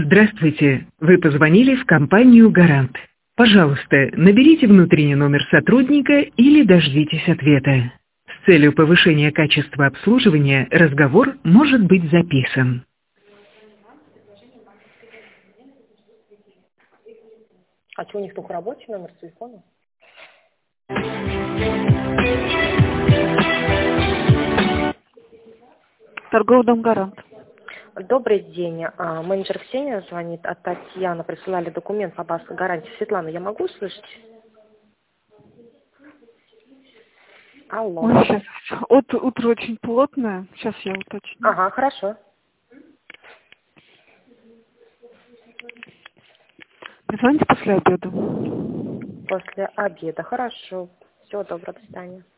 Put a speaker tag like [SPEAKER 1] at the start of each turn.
[SPEAKER 1] Здравствуйте. Вы позвонили в компанию «Гарант». Пожалуйста, наберите внутренний номер сотрудника или дождитесь ответа. С целью повышения качества обслуживания разговор может быть записан.
[SPEAKER 2] А что, у них только рабочий номер телефона?
[SPEAKER 3] Торговый дом «Гарант».
[SPEAKER 2] Добрый день. Менеджер Ксения звонит, от Татьяны присылали документ по базовой гарантии. Светлана, я могу услышать? Алло.
[SPEAKER 3] Ой, сейчас. Утро очень плотное. Сейчас я уточню.
[SPEAKER 2] Ага, хорошо.
[SPEAKER 3] Позвоните после обеда.
[SPEAKER 2] После обеда. Хорошо. Всего доброго, до свидания.